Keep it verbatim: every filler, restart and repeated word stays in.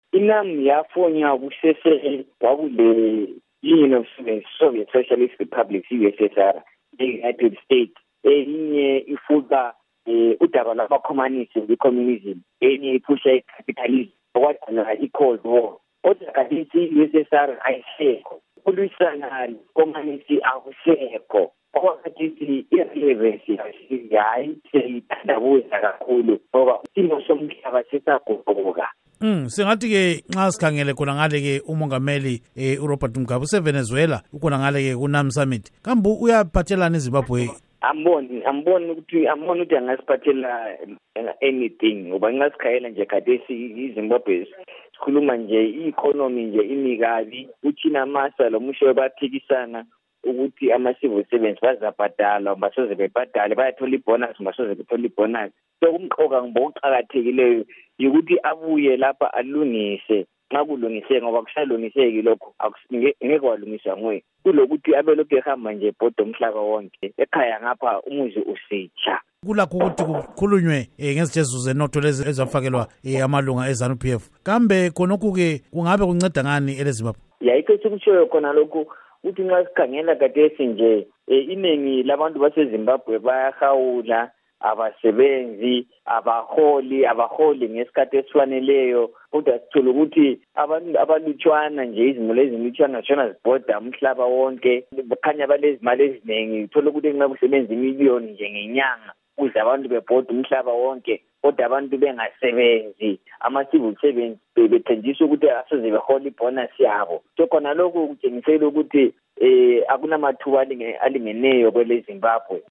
inam yafonya kusese kwakule Union of Soviet Socialist Republics, U S S R, e-United States, enye ifuka udaba lwabakhomanisi kwi-communism, enye iphusha i-capitalism, okwadala i-Cold War. Kodwa kadithi i-U S S R ayisekho, ukulwisana komanisi akusekho. Okwakadithi i-relevance hayi seyithandabuza kakhulu ngoba isimo somhlaba sisaguquka. Mm singathi ke nxa sikhangele khona ngale ke umongameli eh uRobert Mugabe useVenezuela ukona ngale ke kuNAM Summit. Kambe uyaphathelana eZimbabwe? Amboni amboni ukuthi amboni ukuthi angasiphathela anything ngoba ngasikhayela nje khathesi iZimbabwe sikhuluma nje i-economy nje imikabi uthina masa lo musho baphikisana ukuthi ama-civil servants bazabhadala basoze bebhadale bayathola ibonus basoze bethola ibonus. So kumqoka ngokuqhakathekileyo ukuthi abuye lapha alungise nxa kulungiseke ngoba kusalungiseki lokho ngeke kwalungiswa nguye kulokuthi abelokhu ehamba nje bhoda umhlaba wonke ekhaya ngapha umuzi usitsha. Kulakho ukuthi kukhulunywe ngezijeziso zenotho lezi ezafakelwa amalunga eZANU P F. Kambe khonokhu ke kungabe kunceda ngani eleZimbabwe? Yayikho sikutshoyo khona lokhu uthi nxa sikhangela khathesi nje iningi labantu baseZimbabwe bayahawula abasebenzi abaholi abaholi ngesikhathi esifaneleyo kodwa sithola ukuthi abantu abalutshwana nje izimali ezilutshwana zishona zibhoda umhlaba wonke bakhanya balezimali eziningi uthola ukuthi nxa kusebenza imiliyoni nje ngenyanga ukuze abantu bebhoda umhlaba wonke kodwa abantu bengasebenzi ama-civil servants bethenjiswa ukuthi asoze behola ibonus yabo. So khona lokhu kutshengisela ukuthi eh akunamathuba alingeneyo kwele Zimbabwe.